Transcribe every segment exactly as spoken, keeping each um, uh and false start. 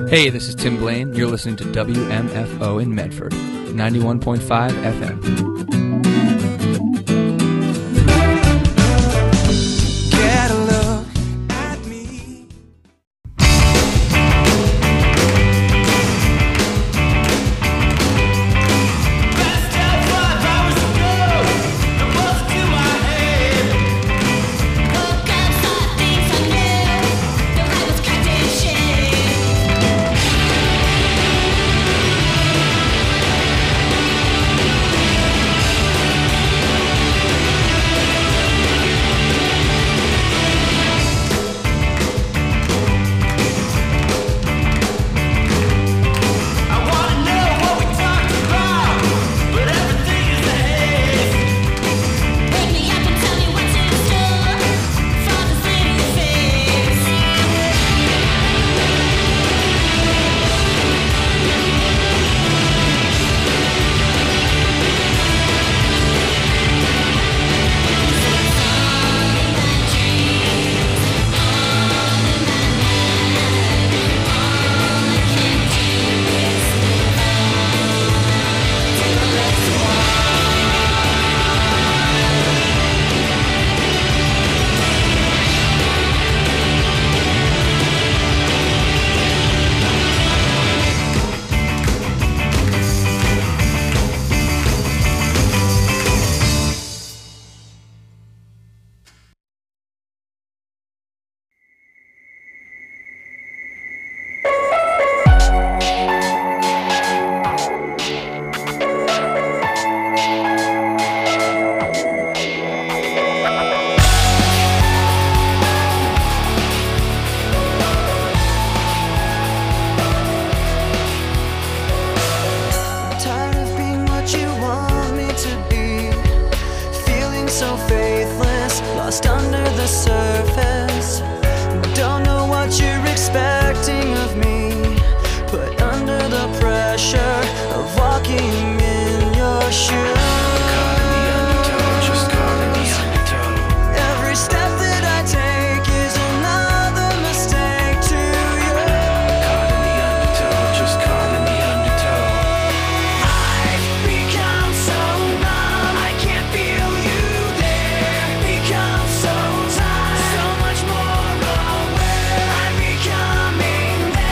Hey, this is Tim Blaine. You're listening to W M F O in Medford, ninety-one point five F M.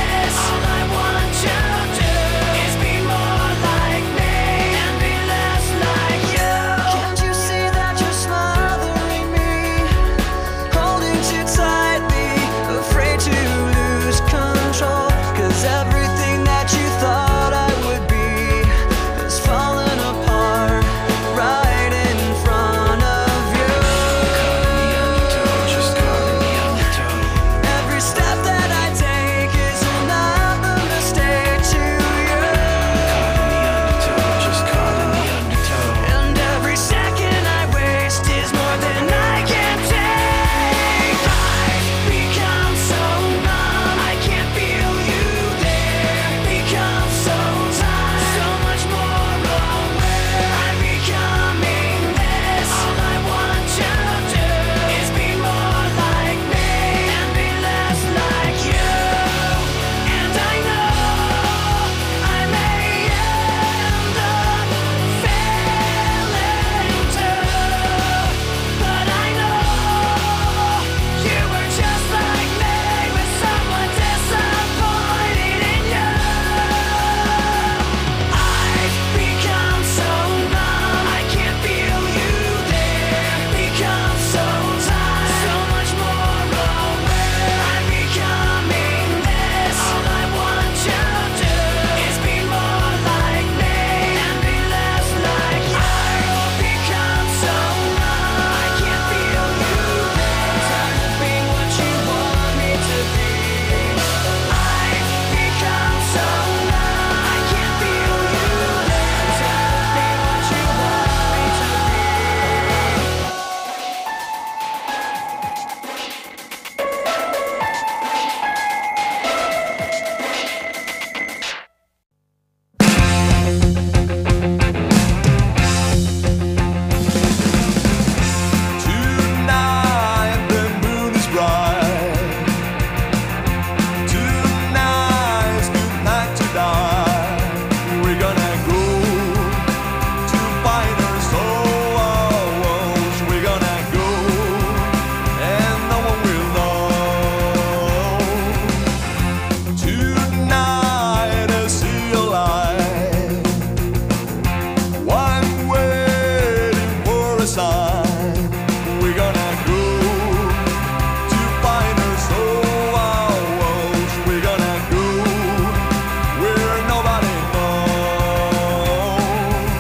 All I want to do is be more like me and be less a sign. We're gonna go to find us. Oh, our world. We're gonna go where nobody knows.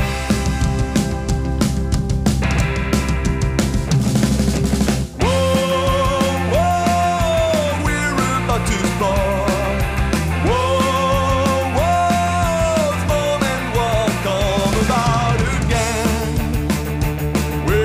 Whoa, whoa, we're about to start. Whoa, whoa, it's more than what come about again. We're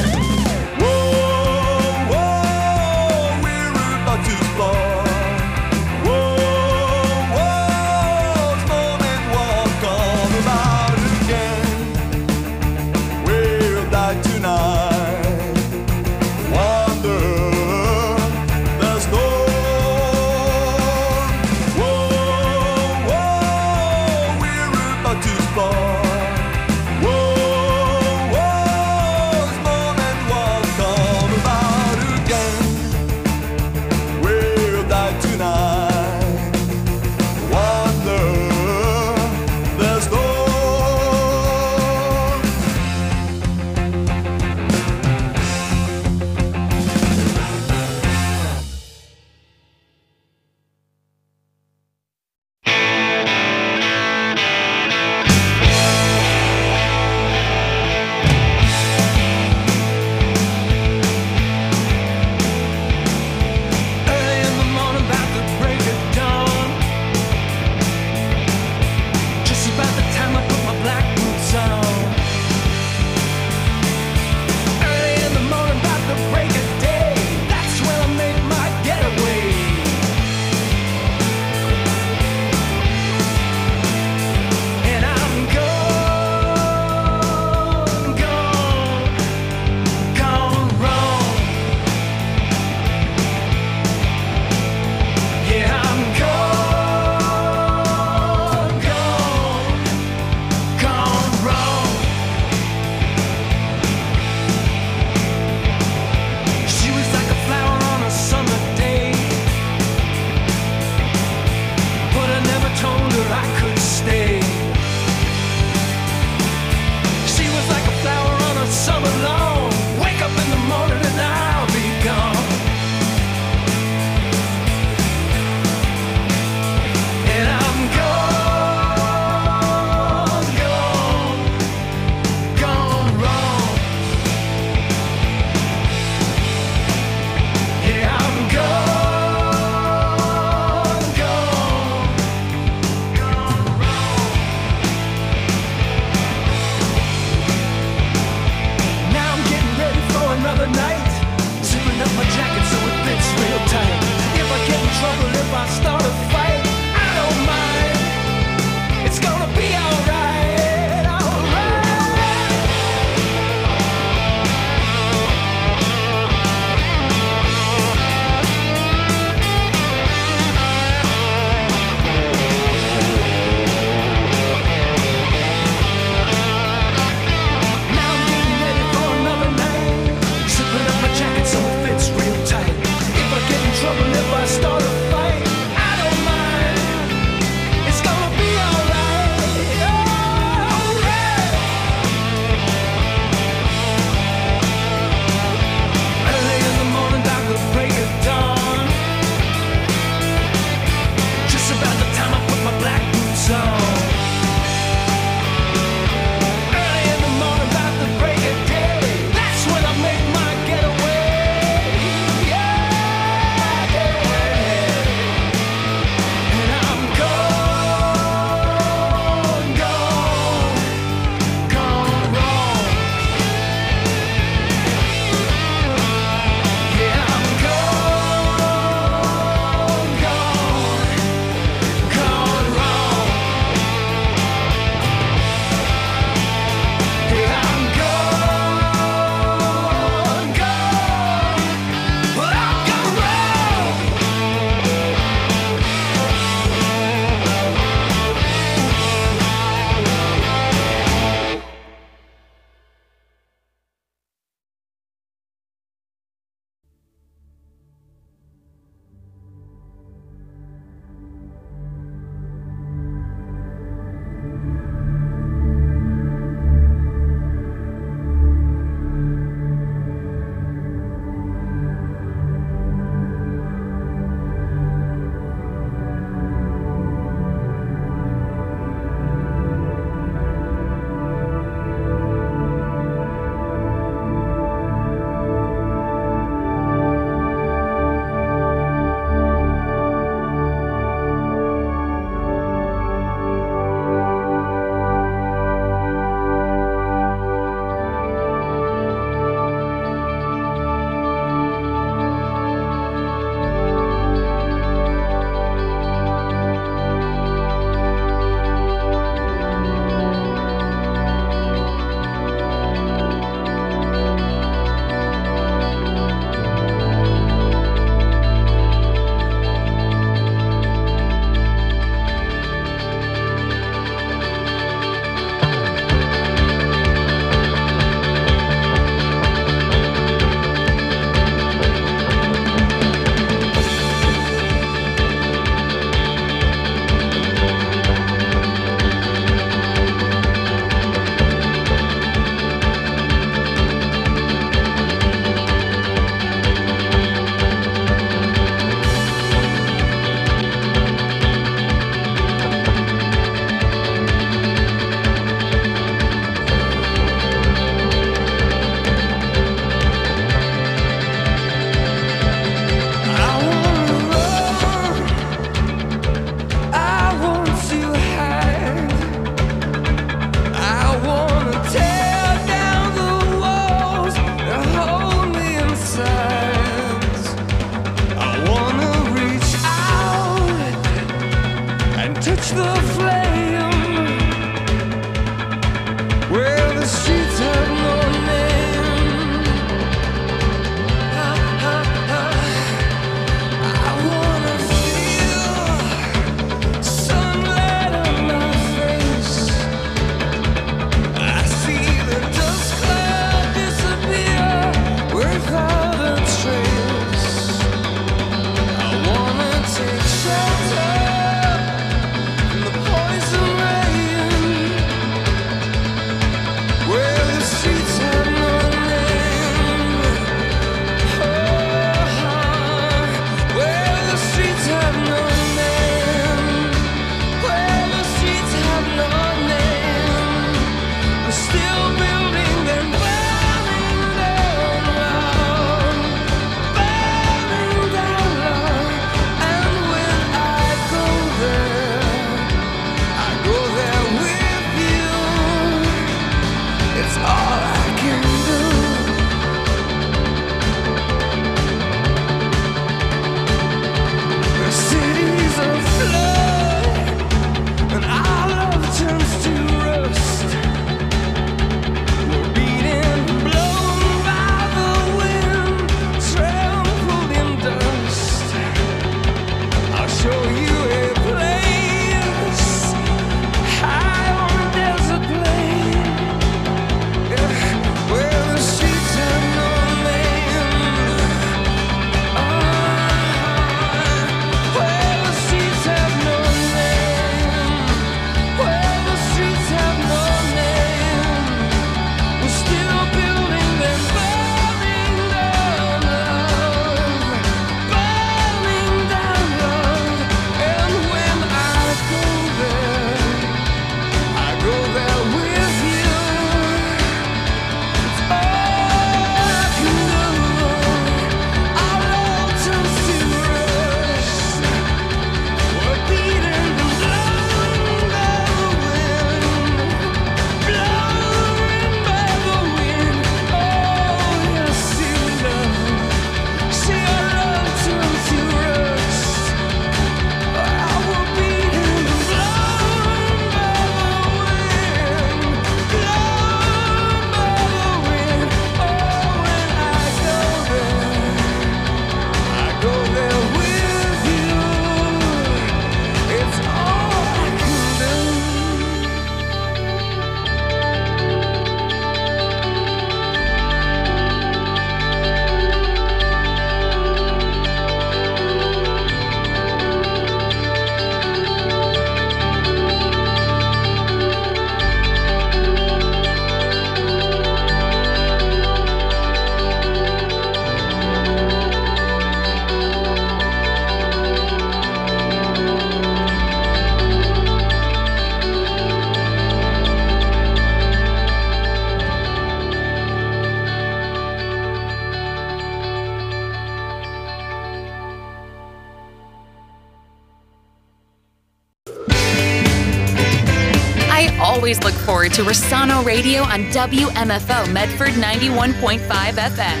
always look forward to Rosano Radio on W M F O Medford ninety-one point five F M.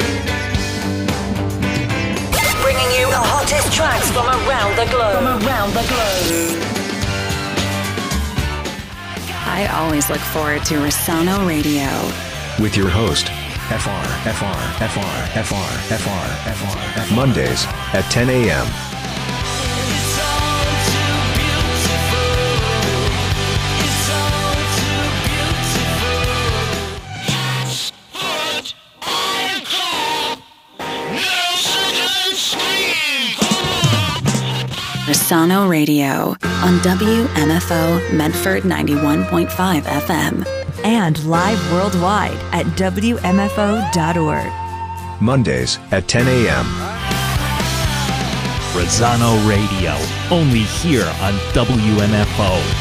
Bringing you the hottest tracks from around the globe. From around the globe. I always look forward to Rosano Radio. With your host, F R, F R, F R, F R, F R, F R, F R. Mondays at ten a.m. Rosano Radio on W M F O Medford ninety-one point five F M. And live worldwide at W M F O dot org. Mondays at ten a.m. Rosano Radio, only here on W M F O.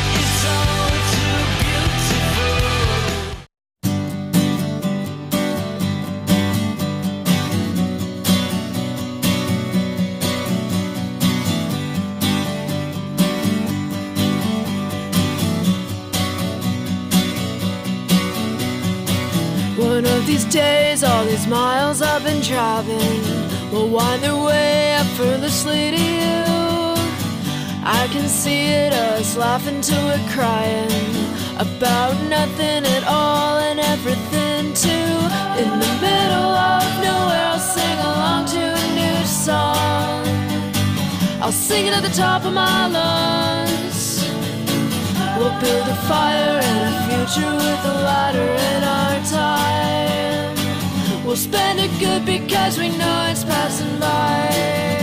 One of these days, all these miles I've been driving will wind their way effortlessly to you. I can see it, us laughing till we're crying about nothing at all and everything too. In the middle of nowhere, I'll sing along to a new song. I'll sing it at the top of my lungs. We'll build a fire and a future with a ladder in our time. We'll spend it good because we know it's passing by.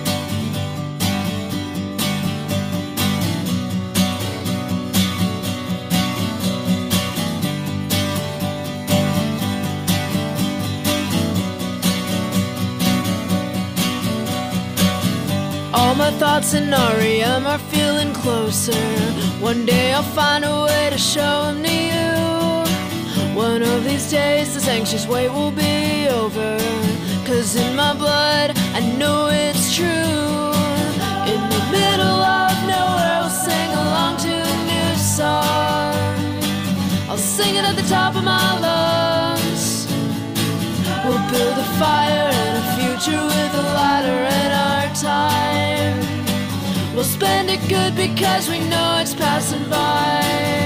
All my thoughts in R E M are feeling closer. One day I'll find a way to show them to you. One of these days this anxious wait will be over. Cause in my blood I know it's true. In the middle of nowhere I'll sing along to a new song. I'll sing it at the top of my lungs. We'll build a fire and a future with a ladder in our time. We'll spend it good because we know it's passing by.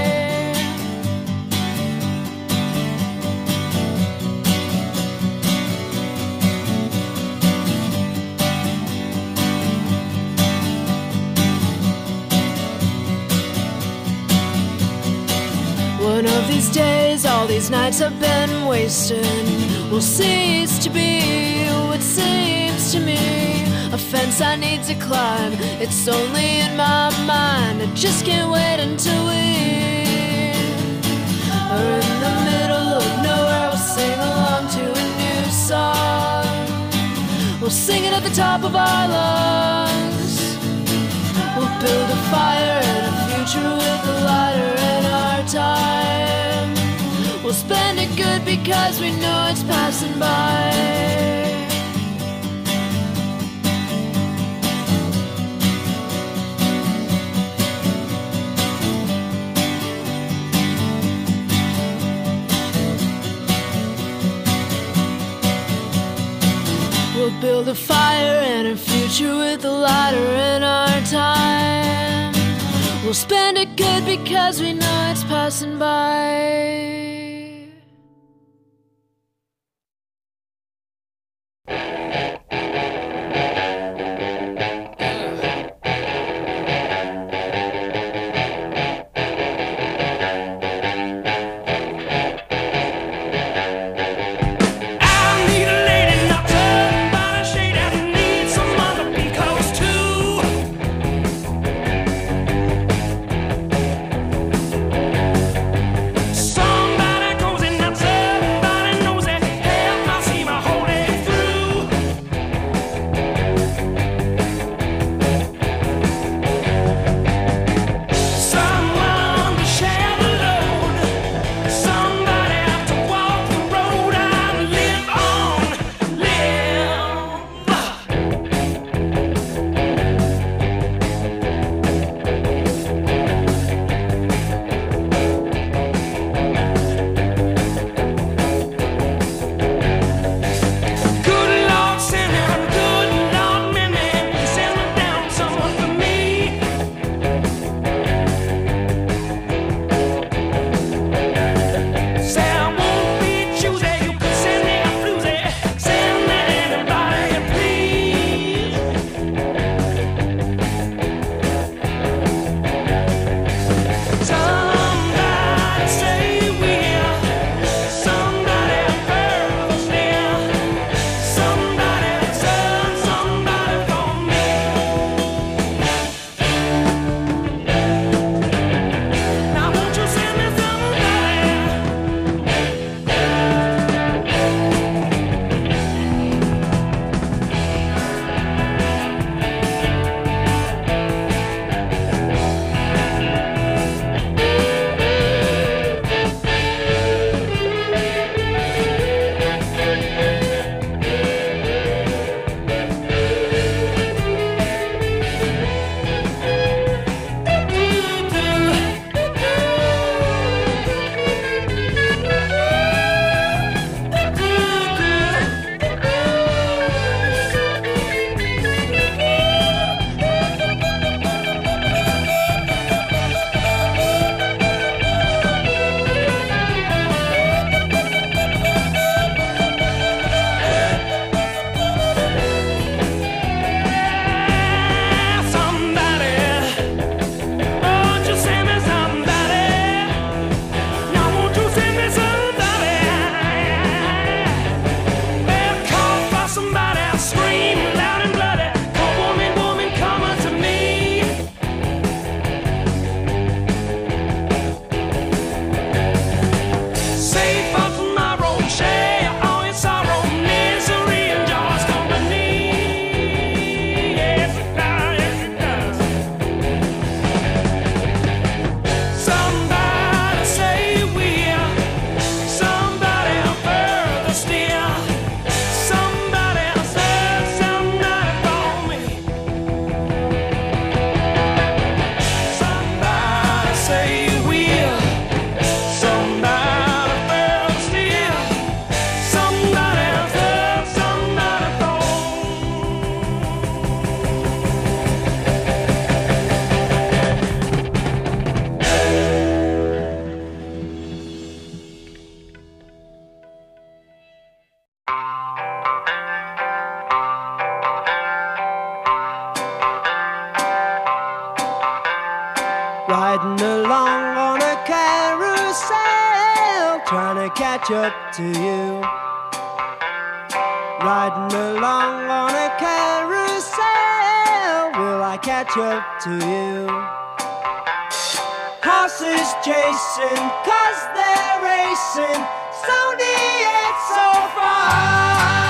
One of these days, all these nights I've been wasting will cease to be what seems to me a fence I need to climb. It's only in my mind. I just can't wait until we are in the middle of nowhere. We'll sing along to a new song. We'll sing it at the top of our lungs. We'll build a fire and a future with a ladder in our time. We'll spend it good because we know it's passing by. We'll build a fire and a future with a ladder in our time. We'll spend it good because we know it's passing by. Some riding along on a carousel, trying to catch up to you. Riding along on a carousel, will I catch up to you? Horses chasing, cause they're racing, so near, so far.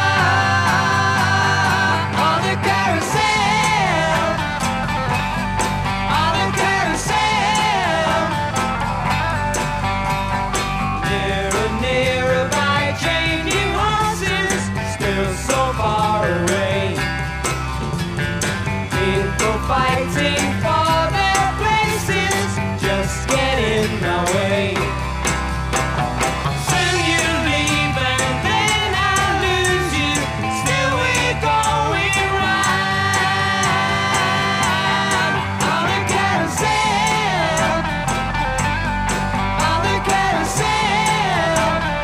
On the carousel, on the carousel, nearer, nearer by changing horses, still so far away. People fighting for their places, just get in my way. Soon you leave and then I lose you, still we're going round. On the carousel, on the carousel,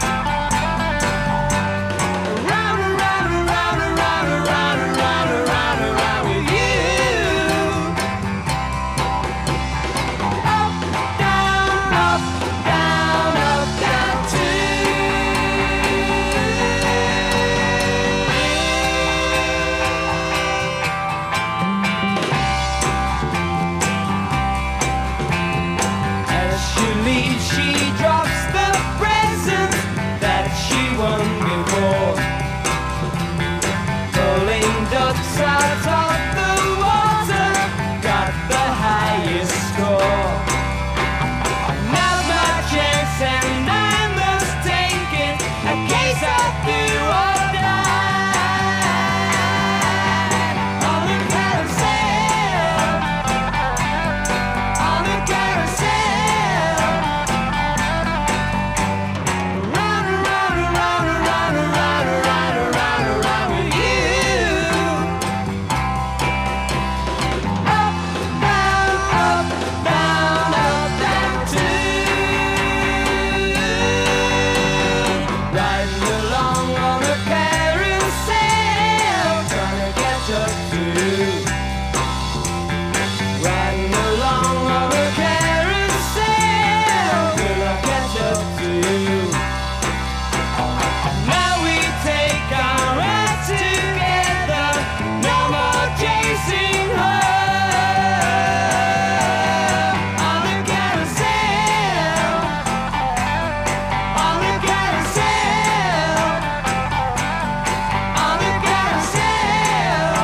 round and round and round and round and round and round and round and round with you. Up, down, up, down, up, down As she leaves, she drops the presents that she won before. Pulling ducks out of the water, got the highest score. Now's my chance and I must take it, a case of do or die. On the carousel, on the carousel, round and round and round and round and round and round and round and round with you. Up, down, up, down, up, down too. Riding along on a carousel, trying to catch up to you. Riding along on a carousel, will I catch up to you? Now we take our ride together, no more chasing her. On the carousel, on the carousel, on the carousel,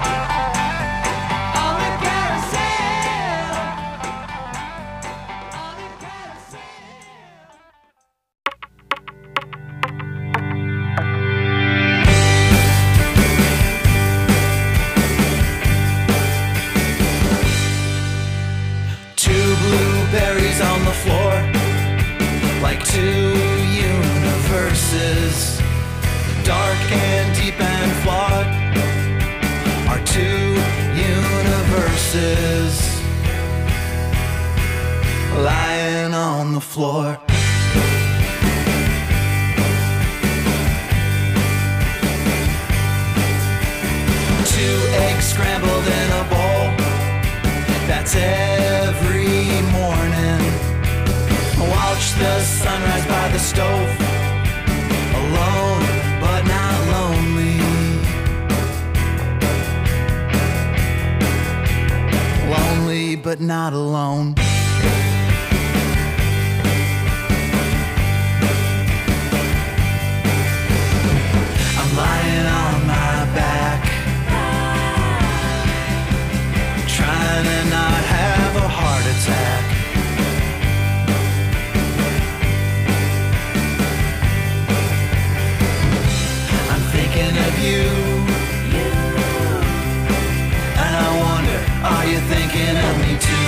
on the carousel, on the carousel. Two blueberries on the floor, like two universes, dark and deep and flawed, are two universes lying on the floor. Two eggs scrambled in a bowl, that's every morning. Watch the sunrise by the stove, alone but not lonely. Lonely but not alone. I'm lying on my back, trying to not have a heart attack. I'm thinking of you, and I wonder, are you thinking of me too?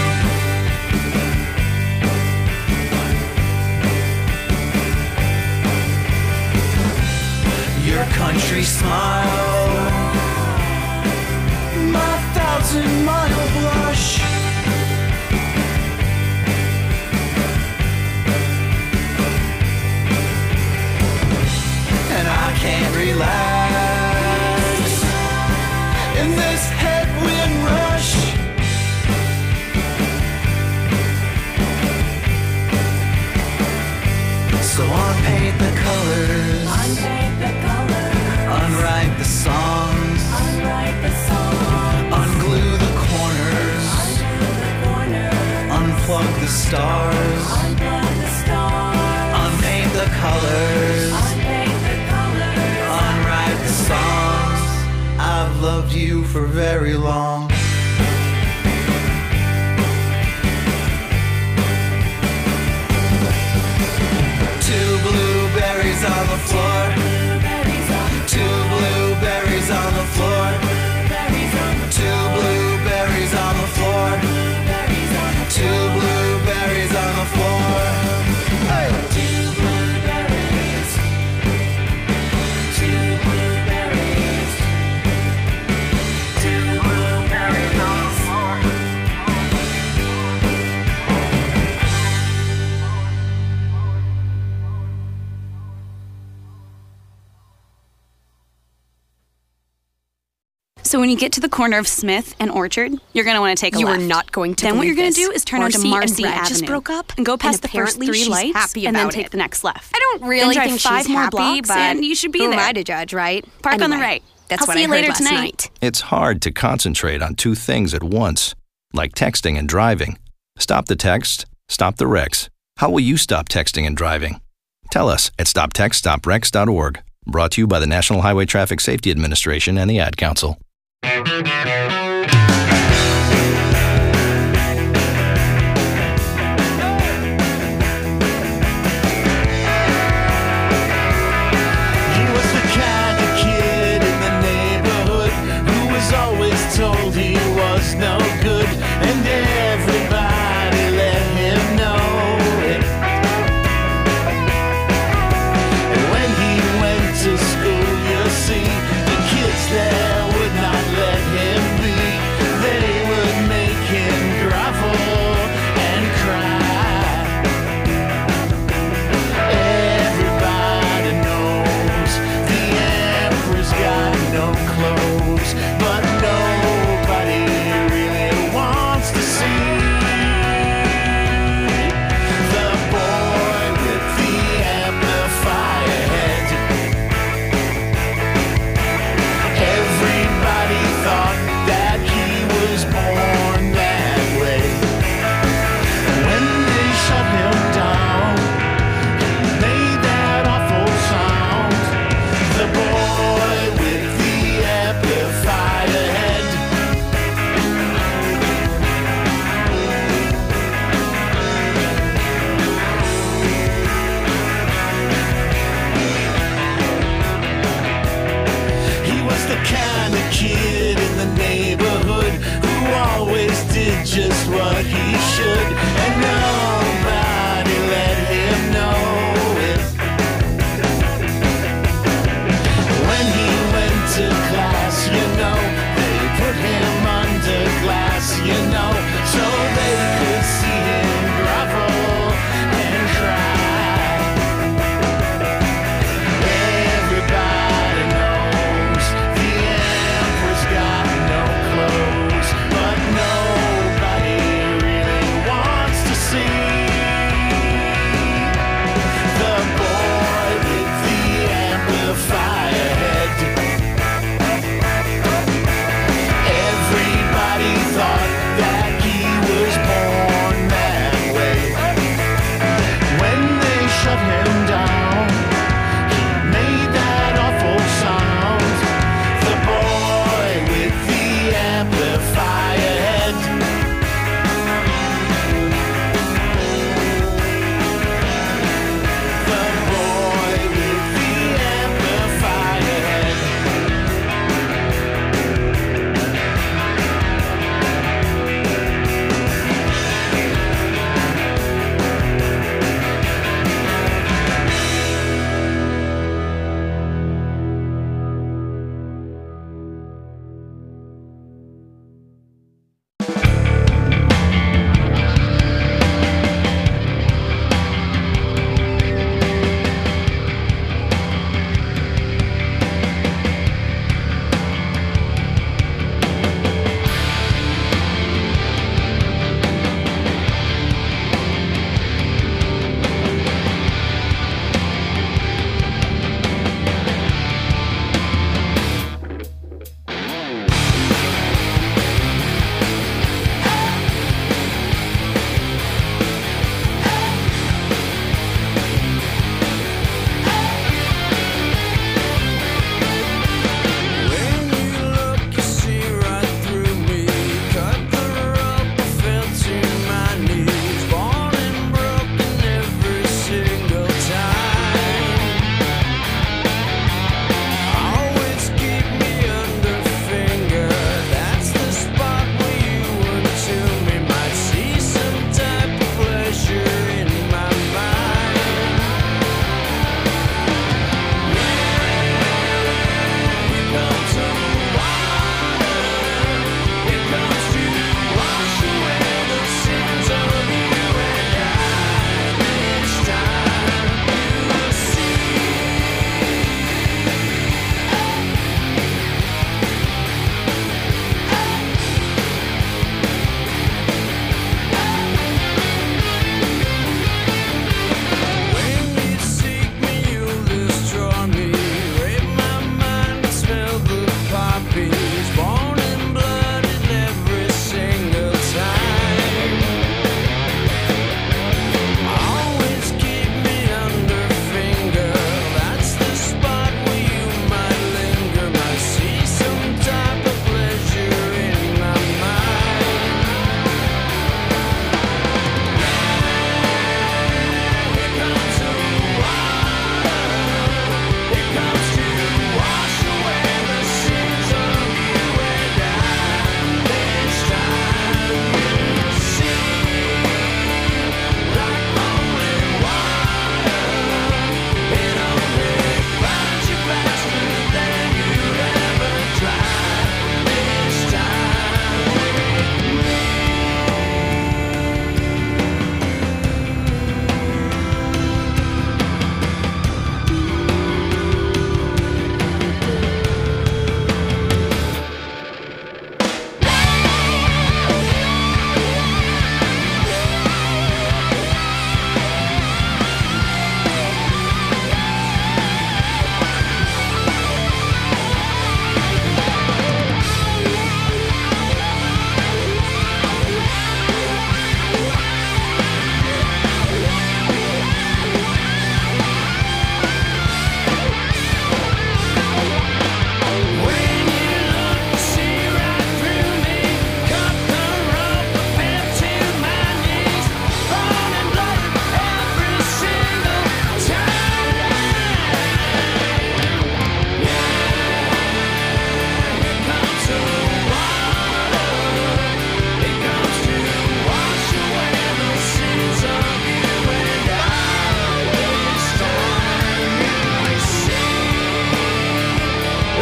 Your country smile, my thousand mile blush, and I can't relax in this headwind rush. loved you for very long. Two blueberries on the floor. Two blueberries on the floor. Two blueberries on the floor. Two blueberries on the floor. Hey! Two blueberries. Two blueberries. Two blueberries on the floor. So when you get to the corner of Smith and Orchard, you're going to want to take a You left. are not going to Then what you're believe going to this. do is turn Marcy onto and Marcy Brad Avenue. just broke up, and go past and the first apparently three she's lights happy and then about take it. the next left. I don't really Then drive think five she's more happy, blocks but and you should be who there. am I to judge, right? Park on the Anyway, right. That's I'll what see I you heard later last tonight. night. It's hard to concentrate on two things at once, like texting and driving. Stop the text, stop the wrecks. How will you stop texting and driving? Tell us at stop text stop wrecks dot org. Brought to you by the National Highway Traffic Safety Administration and the Ad Council. He was the kind of kid in the neighborhood who was always told he was no good, and everybody let him know it. And when he went to school, you see, the kids there would not let him be.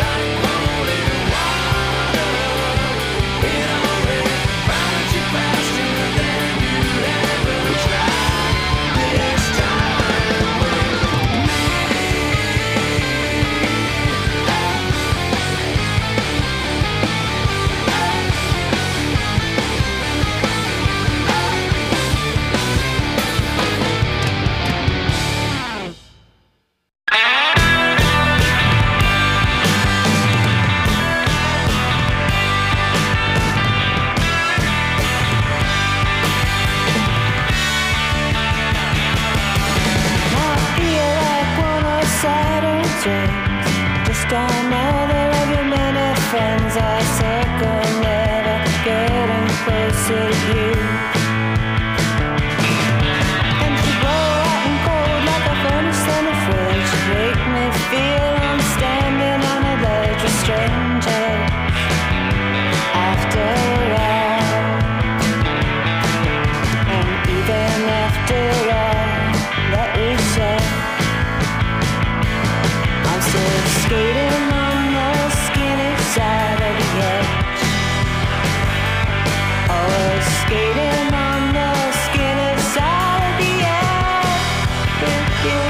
Just another of your many friends I circle, never getting closer to you. And you blow hot and cold like a furnace in a fridge. You make me feel I'm standing on a ledge with strangers. After all, and even after all that we said, I'm still skating on the skinny side of the edge. Always skating on the skinny side of the edge with you.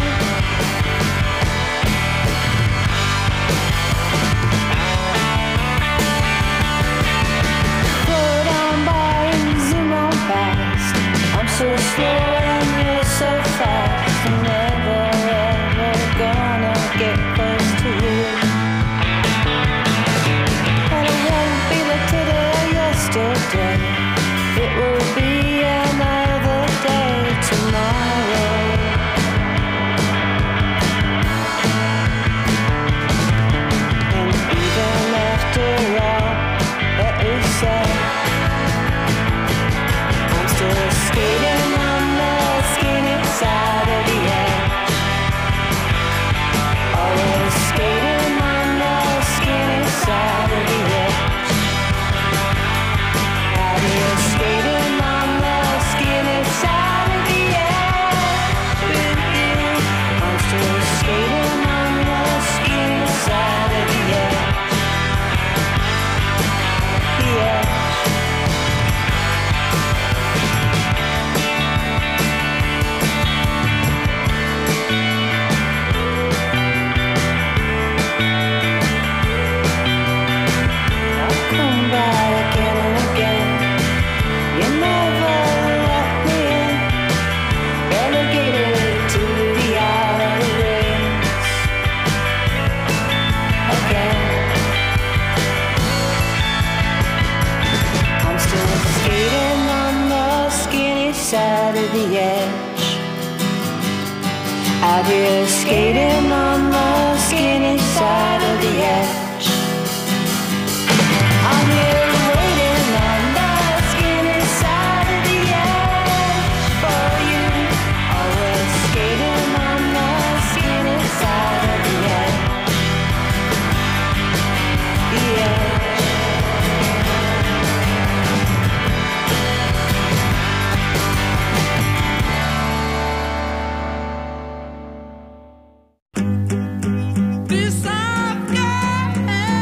Float on by and zoom on past. I'm so slow and you're so fast. I'm never ever gonna get close to you. And it won't be like today or yesterday. It will be another day tomorrow. And even after all that we said, I'm still skating on the skinny side of the edge. Always skating on the skinny side of the edge. Out here skating on the skinny side of the edge with you. I'm still skating on the skinny side of the edge. The edge. I'll come back again and again. You never let me in. Relegated to the outer rings again. I'm still skating on the skinny side of the edge. Out here skating on the skinny side of the edge. I'm here waiting on the skinny side of the edge for you. Always skating on the skinny side of the edge. The edge. This I've got.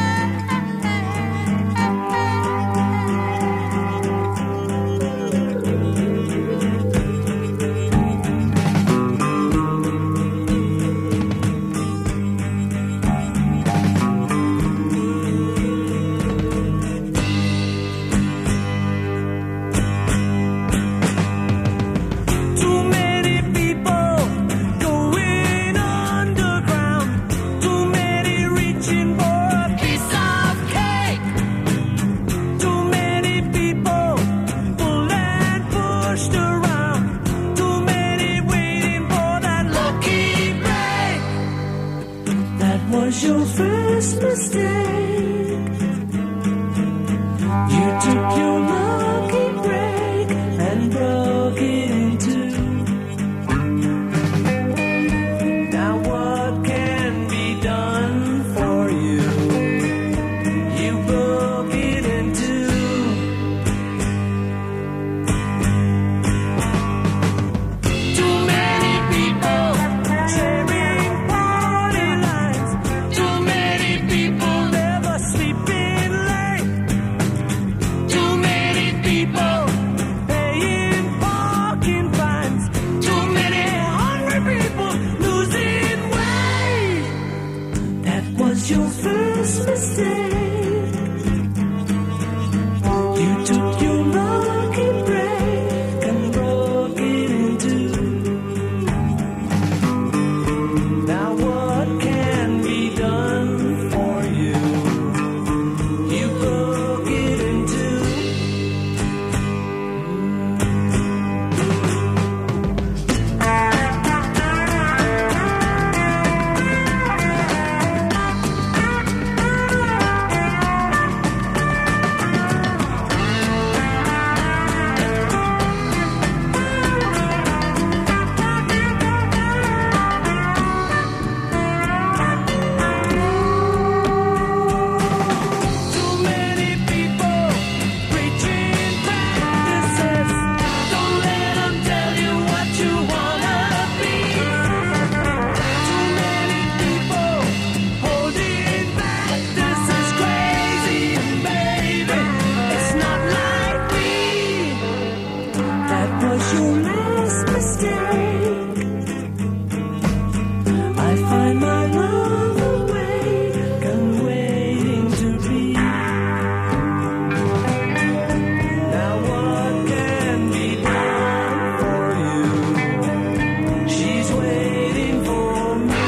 Too many people going underground. Too many reaching for a piece of cake. Too many people pulled and pushed around. Too many waiting for that lucky break. That was your first mistake. You took your lucky break and broke it in two. Now what can be done for you? You broke it in two. Too many people sharing party lines. Too many people last mistake. You took your lucky break and broke it in two. Now what can be done for you? You broke it in two. Too many people preaching practices. Don't let them tell you what you wanna be. Too many people holding back. This is crazy, baby. It's not like me. That was your last mistake. I find my love awake and waiting to be. Now what can be done for you? She's waiting for me.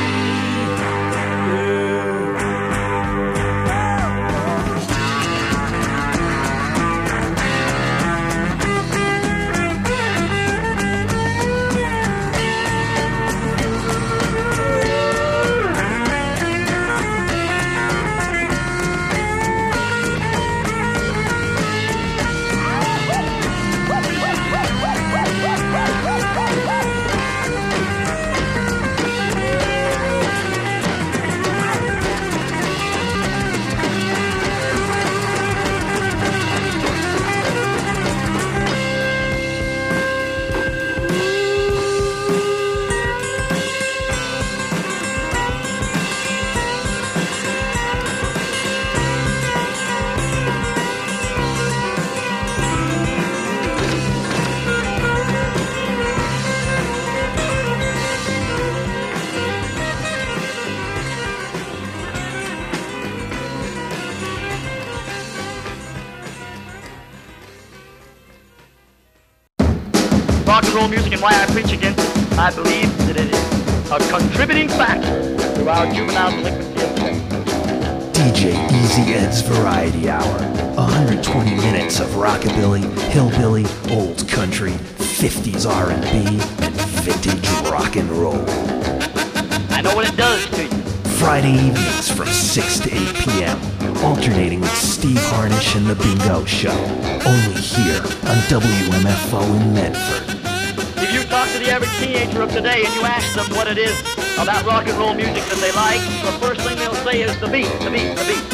Rock and roll music and why I preach against it. I believe that it is a contributing factor to our juvenile delinquency of sex. D J Easy Ed's Variety Hour. one hundred twenty minutes of rockabilly, hillbilly, old country, fifties R and B, and vintage rock and roll. I know what it does to you. Friday evenings from six to eight p.m. Alternating with Steve Harnish and The Bingo Show. Only here on W M F O in Medford. If you talk to the average teenager of today and you ask them what it is about rock and roll music that they like, the first thing they'll say is the beat, the beat, the beat.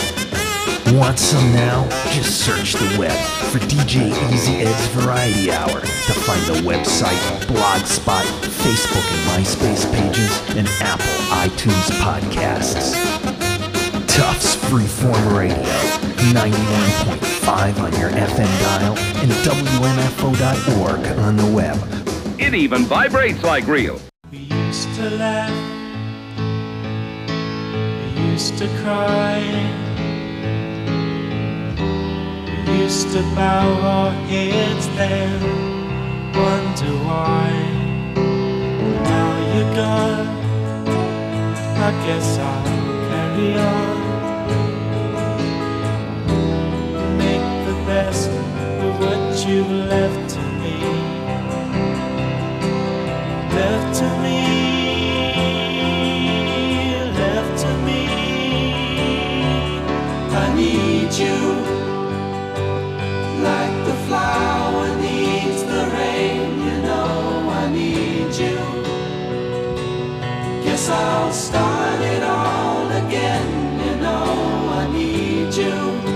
Want some now? Just search the web for D J Easy Ed's Variety Hour to find the website, Blogspot, Facebook and MySpace pages, and Apple iTunes podcasts. Tufts Freeform Radio, ninety-one point five on your F M dial, and W M F O dot org on the web. It even vibrates like real. We used to laugh, we used to cry, we used to bow our heads then, wonder why. Now you're gone, I guess I'll carry on. Make the best of what you've left to me. Left to me, left to me. I need you, like the flower needs the rain. You know I need you. Guess I'll start it all again. You know I need you,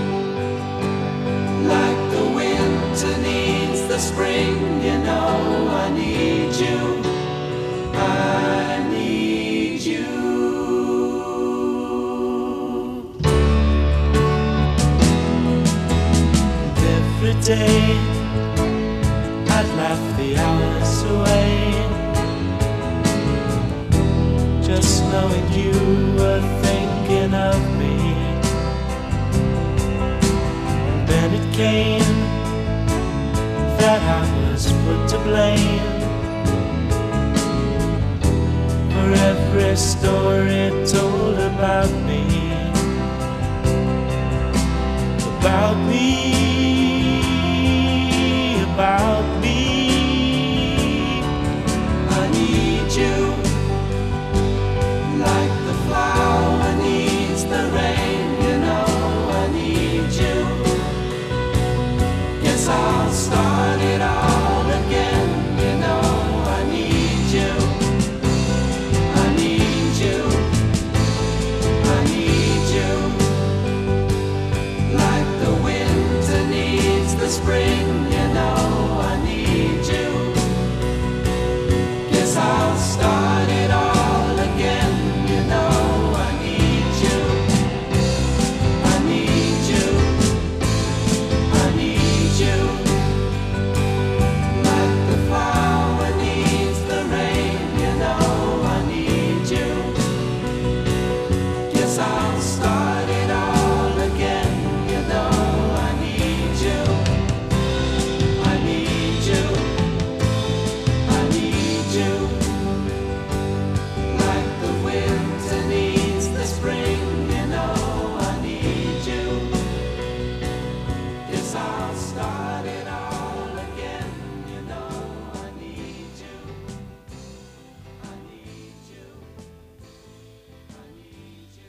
like the winter needs the spring. You know I need you. I need you. Every day I'd laugh the hours away, just knowing you were thinking of me. became that I was put to blame for every story told about me, about me, about me. I need you like the flower needs the rain, you know I need you. Guess I'll start it all again, you know I need you. I need you. I need you. Like the winter needs the spring, you know I need you. Guess I'll start it all again, you know I need you. I need you. I need you. Like the flower needs the rain, you know I need you. Guess I'll start it all again, you know I need you. I need you. I need you. Like the winter needs the spring, you know I need you. Guess I'll start it all again, you know I need you. I need you. I need you.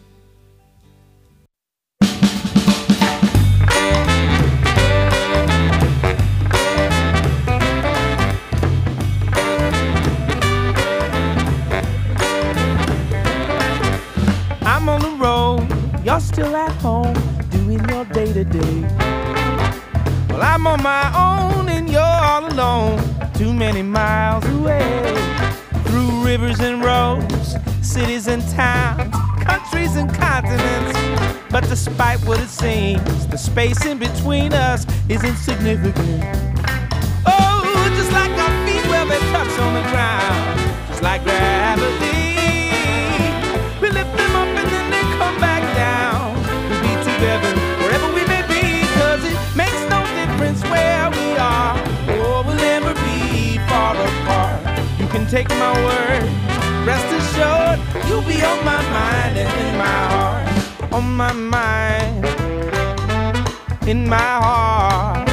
I'm on the road, you're still at home, doing your day-to-day. Well, I'm on my own and you're all alone, too many miles away. Through rivers and roads, cities and towns, countries and continents. But despite what it seems, the space in between us is insignificant. Oh, just like our feet where they touch on the ground, just like gravity. We lift them up and then they come back down. We'll be together wherever we may be, cause it makes no difference where we are. Oh, we'll never be far apart. You can take my word, rest assured, you'll be on my mind and in my heart. On my mind, in my heart.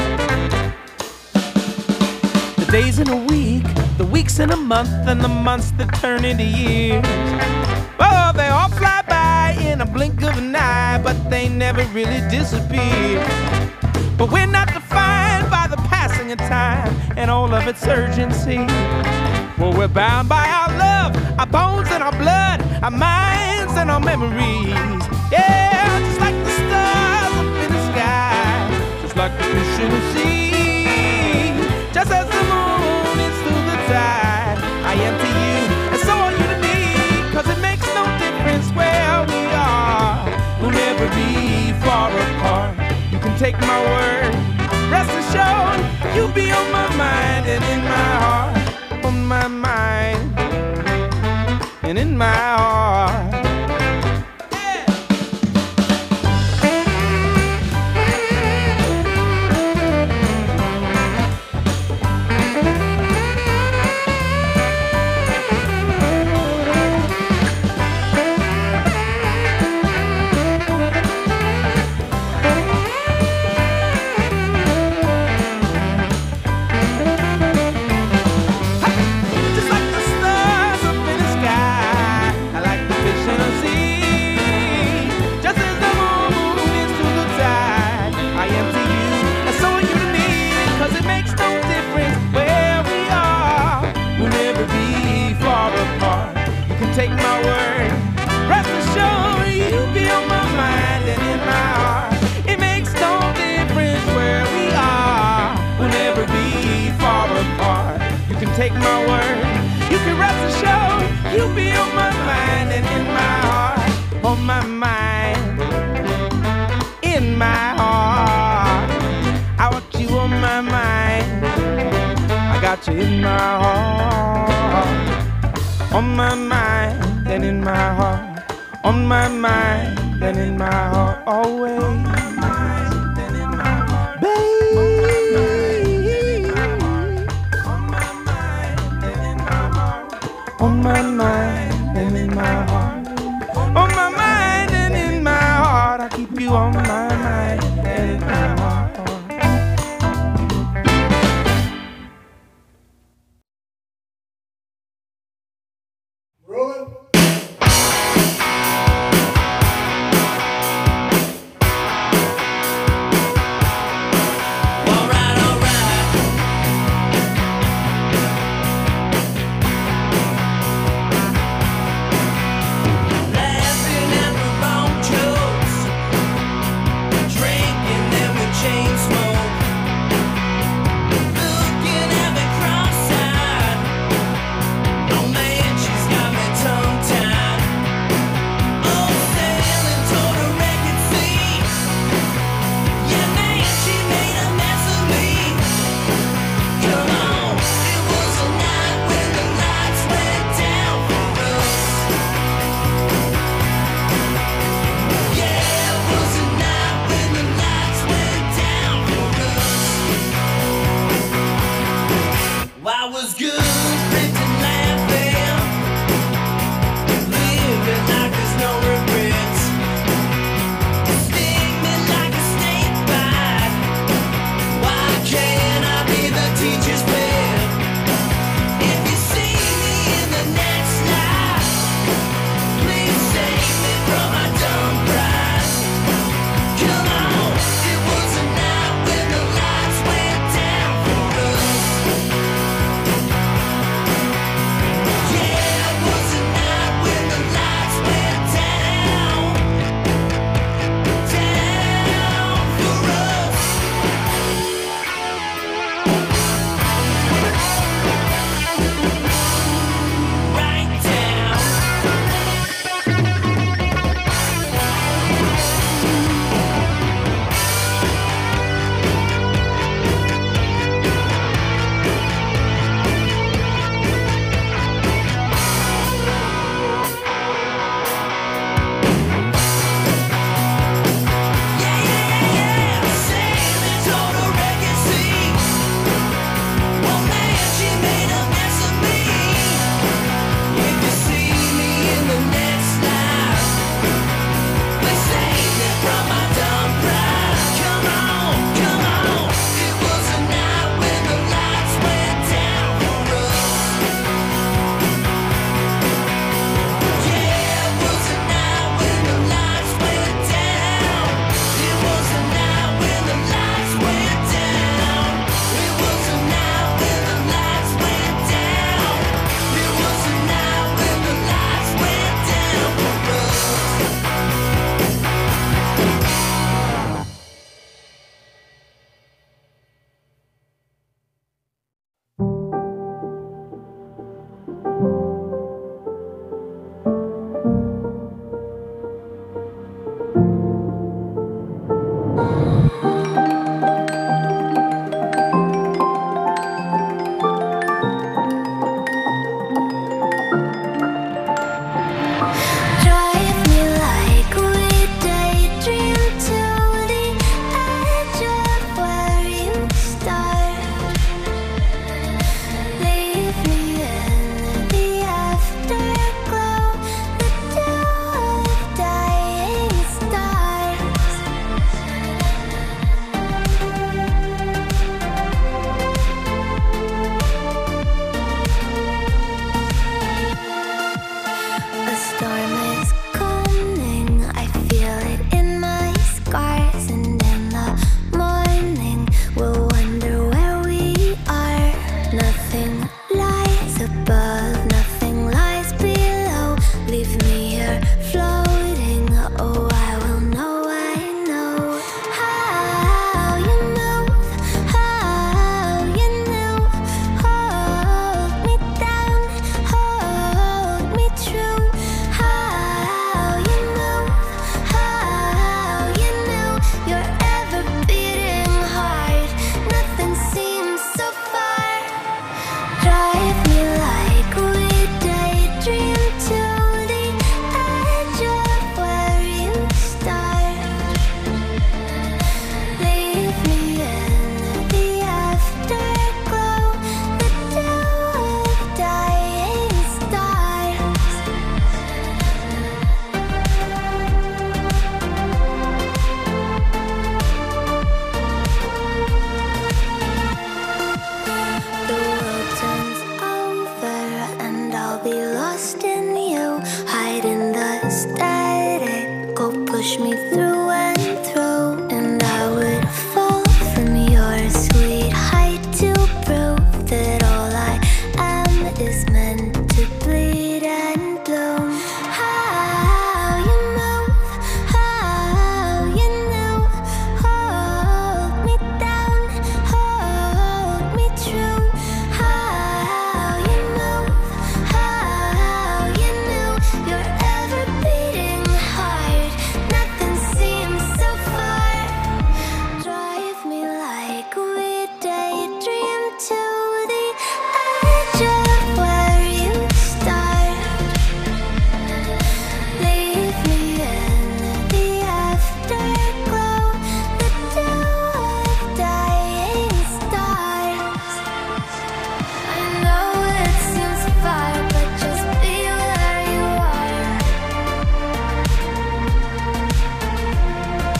The days in a week, the weeks in a month, and the months that turn into years. Oh, they all fly by in a blink of an eye, but they never really disappear. But we're not defined by the passing of time and all of its urgency. Well, we're bound by our love, our bones and our blood, our minds and our memories. Yeah, just like the stars up in the sky, just like the fish in the sea. Just as the moon is through the tide, I am to you, and so are you to me. Cause it makes no difference where we are, we'll never be far apart. You can take my word, rest assured, you'll be on my mind and in my heart. On my mind and in my heart. Take my word, rest assured, you'll be on my mind and in my heart. It makes no difference where we are, we'll never be far apart. You can take my word, you can rest assured, you'll be on my mind and in my heart. On my mind, in my heart. I want you on my mind, I got you in my heart. On my mind and in my heart. On my mind and in my heart. Always. On my mind and in my heart. on my mind.